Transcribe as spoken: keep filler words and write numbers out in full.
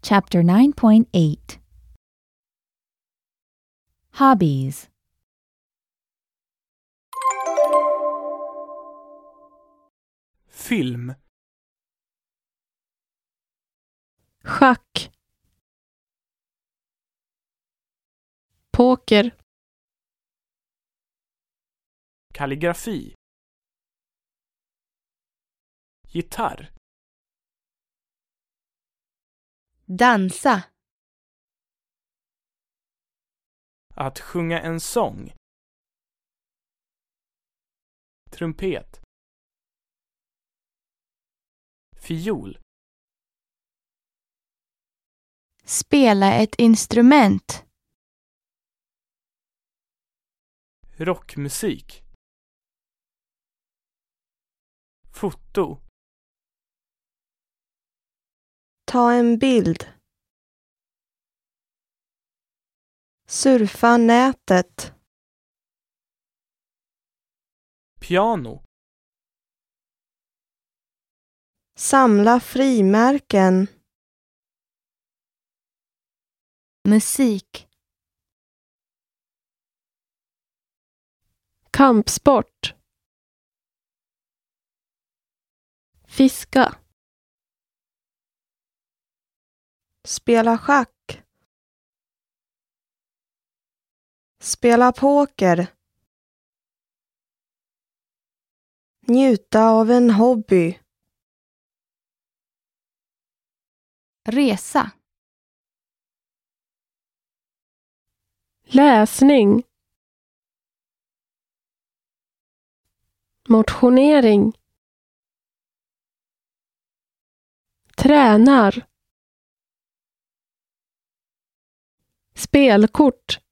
Chapter nine point eight. Hobbies. Film. Schack. Poker. Kalligrafi. Gitarr. Dansa. Att sjunga en sång. Trumpet. Fiol. Spela ett instrument. Rockmusik. Foto. Ta en bild. Surfa nätet. Piano. Samla frimärken. Musik. Kampsport. Fiska. Spela schack. Spela poker. Njuta av en hobby. Resa. Läsning. Motionering. Tränar. Spelkort.